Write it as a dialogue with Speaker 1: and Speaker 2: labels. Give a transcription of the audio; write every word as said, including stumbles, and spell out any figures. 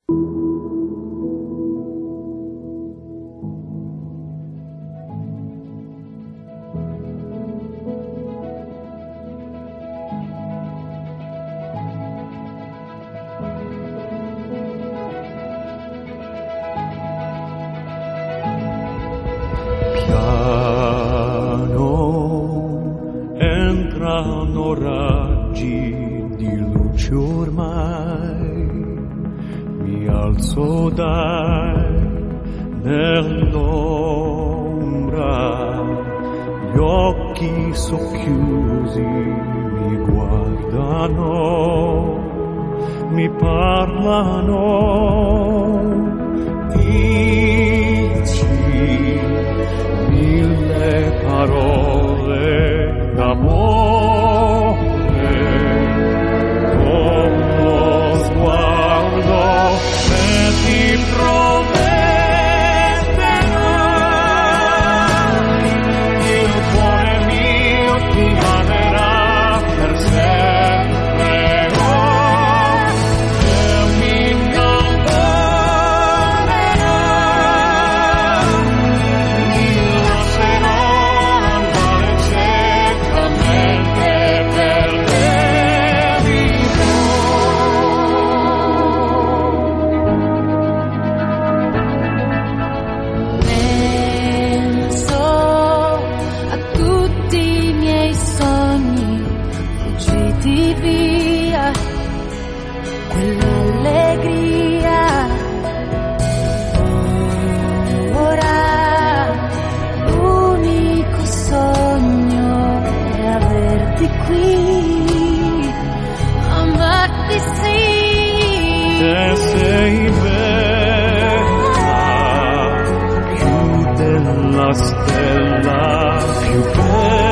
Speaker 1: Entrano raggi di luce ormai, mi alzo dai nell'ombra, gli occhi socchiusi mi guardano, mi parlano, dici mille parole d'amore, con lo sguardo e ti prometterai, il cuore mio ti amerà per sempre, oh, e mi innamorerà, mi lascerò andare ciecamente per te vivrò.
Speaker 2: Penso a tutti i miei sogni fuggiti via, quell'allegria. Ora l'unico sogno è averti qui, amarti sì.
Speaker 1: E sei bella più della stella più bella.